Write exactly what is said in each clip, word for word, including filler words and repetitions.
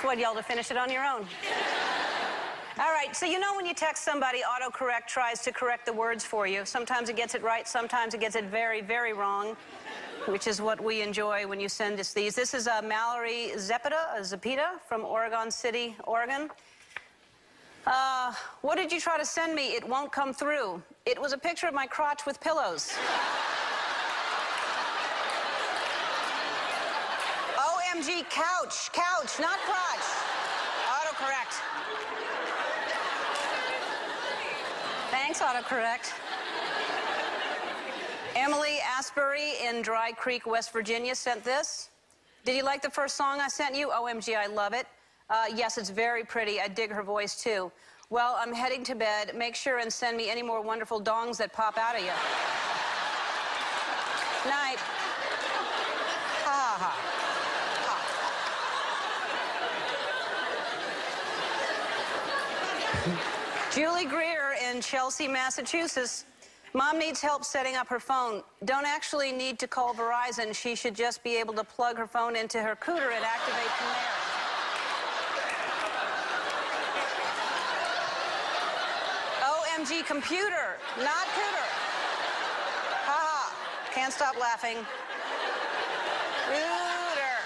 what, y'all to finish it on your own. All right, so you know when you text somebody, autocorrect tries to correct the words for you. Sometimes it gets it right, sometimes it gets it very, very wrong, which is what we enjoy when you send us these. This is uh, Mallory Zepeda, uh, Zepeda from Oregon City, Oregon. Uh, what did you try to send me? It won't come through. It was a picture of my crotch with pillows. O M G, couch, couch, not crotch. Autocorrect. Thanks, autocorrect. Emily Asbury in Dry Creek, West Virginia sent this. Did you like the first song I sent you? O M G, I love it. Uh, yes, it's very pretty. I dig her voice, too. Well, I'm heading to bed. Make sure and send me any more wonderful dongs that pop out of you. Night. Ha, ha, ha. Julie Greer in Chelsea, Massachusetts. Mom needs help setting up her phone. Don't actually need to call Verizon. She should just be able to plug her phone into her cooter and activate from there. O M G, computer, not cooter. Ha ha. Can't stop laughing. Cooter.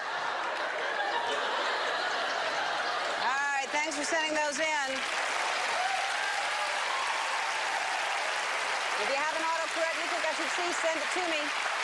All right, thanks for sending those in. If you have an autocorrect you think I should see, send it to me.